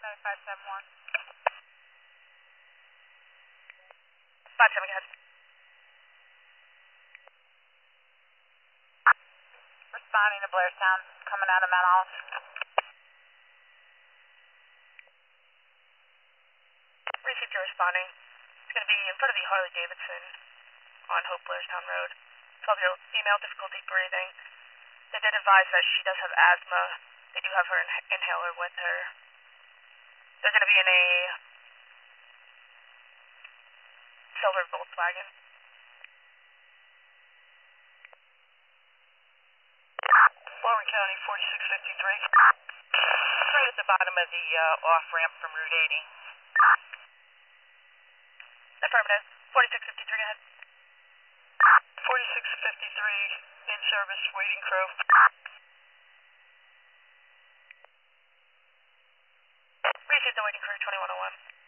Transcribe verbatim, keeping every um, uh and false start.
seven five seven one. five seven, go ahead. Responding to Blairstown, coming out of Mount Olive. Received your responding. It's going to be in front of the Harley Davidson on Hope Blairstown Road. twelve year old female, difficulty breathing. They did advise that she does have asthma. They do have her in inhaler with her. They're going to be in a silver Volkswagen. Warren County, forty-six fifty-three. Right at the bottom of the uh, off-ramp from Route eighty. Affirmative. forty-six fifty-three, ahead. forty-six fifty-three, in service, waiting crew. Received the waiting crew, twenty-one oh one.